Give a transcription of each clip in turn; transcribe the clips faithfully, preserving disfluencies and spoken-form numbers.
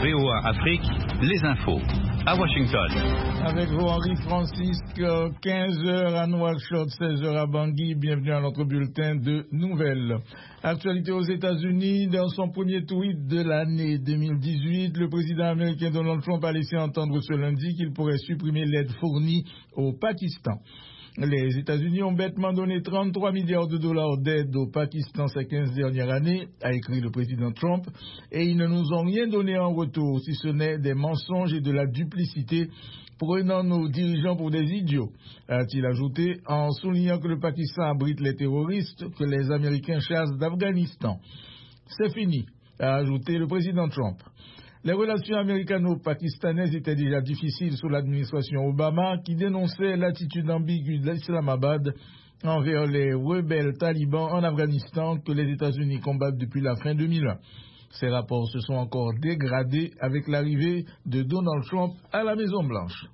V O A Afrique, les infos. À Washington. Avec vous, Henri Francisque, quinze heures à Nouakchott, seize heures à Bangui. Bienvenue à notre bulletin de nouvelles. Actualité aux États-Unis. Dans son premier tweet de l'année deux mille dix-huit, le président américain Donald Trump a laissé entendre ce lundi qu'il pourrait supprimer l'aide fournie au Pakistan. Les États-Unis ont bêtement donné trente-trois milliards de dollars d'aide au Pakistan ces quinze dernières années, a écrit le président Trump, et ils ne nous ont rien donné en retour, si ce n'est des mensonges et de la duplicité, prenant nos dirigeants pour des idiots, a-t-il ajouté, en soulignant que le Pakistan abrite les terroristes que les Américains chassent d'Afghanistan. C'est fini, a ajouté le président Trump. Les relations américano-pakistanaises étaient déjà difficiles sous l'administration Obama, qui dénonçait l'attitude ambiguë de l'Islamabad envers les rebelles talibans en Afghanistan que les États-Unis combattent depuis la fin deux mille un. Ces rapports se sont encore dégradés avec l'arrivée de Donald Trump à la Maison-Blanche.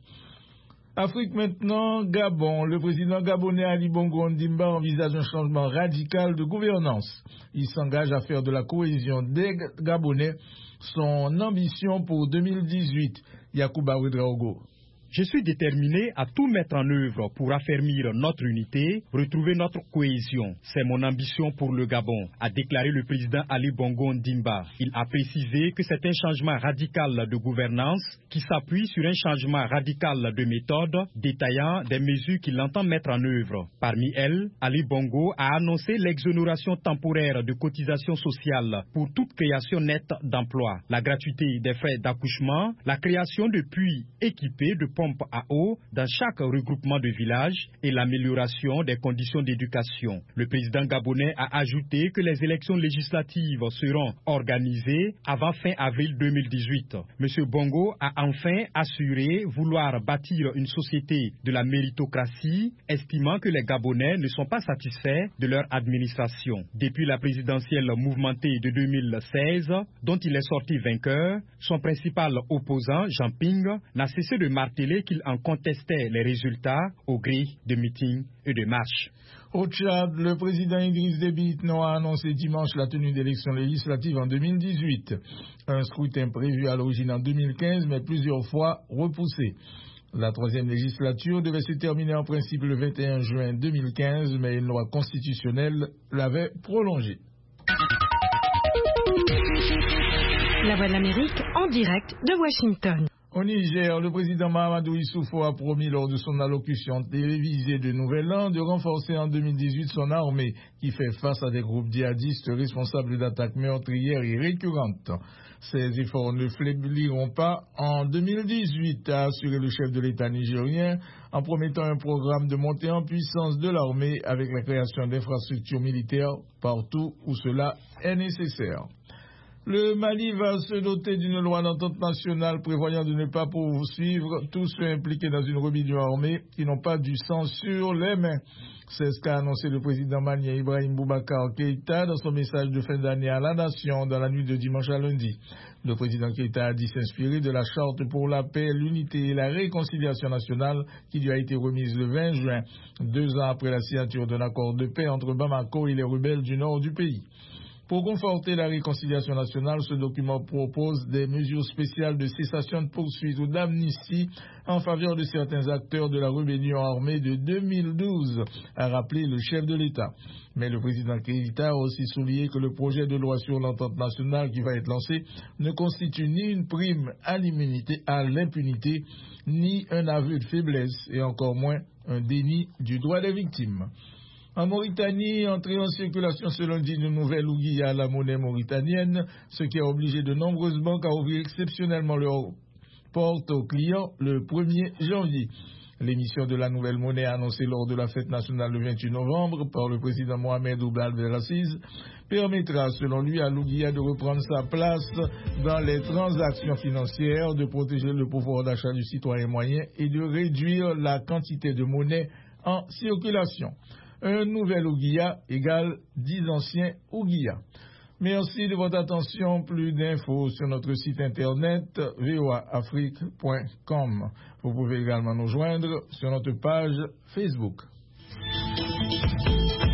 Afrique maintenant, Gabon. Le président gabonais Ali Bongo Ondimba envisage un changement radical de gouvernance. Il s'engage à faire de la cohésion des Gabonais son ambition pour deux mille dix-huit. Yacouba Ouedraogo. Je suis déterminé à tout mettre en œuvre pour affermir notre unité, retrouver notre cohésion. C'est mon ambition pour le Gabon, a déclaré le président Ali Bongo Ondimba. Il a précisé que c'est un changement radical de gouvernance qui s'appuie sur un changement radical de méthode, détaillant des mesures qu'il entend mettre en œuvre. Parmi elles, Ali Bongo a annoncé l'exonération temporaire de cotisations sociales pour toute création nette d'emplois, la gratuité des frais d'accouchement, la création de puits équipés de pompes à eau dans chaque regroupement de village et l'amélioration des conditions d'éducation. Le président gabonais a ajouté que les élections législatives seront organisées avant fin avril deux mille dix-huit. M. Bongo a enfin assuré vouloir bâtir une société de la méritocratie, estimant que les Gabonais ne sont pas satisfaits de leur administration. Depuis la présidentielle mouvementée de deux mille seize, dont il est sorti vainqueur, son principal opposant, Jean Ping, n'a cessé de marteler qu'il en contestait les résultats au gré de meetings et de marches. Au Tchad, le président Idriss Déby Itno a annoncé dimanche la tenue d'élections législatives en deux mille dix-huit. Un scrutin prévu à l'origine en deux mille quinze, mais plusieurs fois repoussé. La troisième législature devait se terminer en principe le vingt et un juin deux mille quinze, mais une loi constitutionnelle l'avait prolongée. La Voix de l'Amérique en direct de Washington. Au Niger, le président Mahamadou Issoufou a promis lors de son allocution télévisée de Nouvel An de renforcer en deux mille dix-huit son armée qui fait face à des groupes djihadistes responsables d'attaques meurtrières et récurrentes. Ces efforts ne faibliront pas en deux mille dix-huit, a assuré le chef de l'État nigérien en promettant un programme de montée en puissance de l'armée avec la création d'infrastructures militaires partout où cela est nécessaire. Le Mali va se doter d'une loi d'entente nationale prévoyant de ne pas poursuivre tous ceux impliqués dans une rébellion armée qui n'ont pas du sang sur les mains. C'est ce qu'a annoncé le président malien Ibrahim Boubacar Keïta dans son message de fin d'année à la nation dans la nuit de dimanche à lundi. Le président Keïta a dit s'inspirer de la charte pour la paix, l'unité et la réconciliation nationale qui lui a été remise le vingt juin, deux ans après la signature d'un accord de paix entre Bamako et les rebelles du nord du pays. Pour conforter la réconciliation nationale, ce document propose des mesures spéciales de cessation de poursuite ou d'amnistie en faveur de certains acteurs de la rébellion armée de deux mille douze, a rappelé le chef de l'État. Mais le président Keïta a aussi souligné que le projet de loi sur l'entente nationale qui va être lancé ne constitue ni une prime à l'immunité, à l'impunité, ni un aveu de faiblesse, et encore moins un déni du droit des victimes. En Mauritanie, entrée en circulation ce lundi une nouvelle ouguiya à la monnaie mauritanienne, ce qui a obligé de nombreuses banques à ouvrir exceptionnellement leurs portes aux clients le premier janvier. L'émission de la nouvelle monnaie annoncée lors de la fête nationale le vingt-huit novembre par le président Mohamed Ould Abdelaziz permettra, selon lui, à l'ouguiya de reprendre sa place dans les transactions financières, de protéger le pouvoir d'achat du citoyen moyen et de réduire la quantité de monnaie en circulation. Un nouvel ouguiya égale dix anciens ouguiyas. Merci de votre attention. Plus d'infos sur notre site internet v o a afrique point com. Vous pouvez également nous joindre sur notre page Facebook.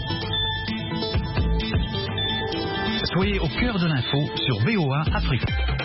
Soyez au cœur de l'info sur V O A Afrique.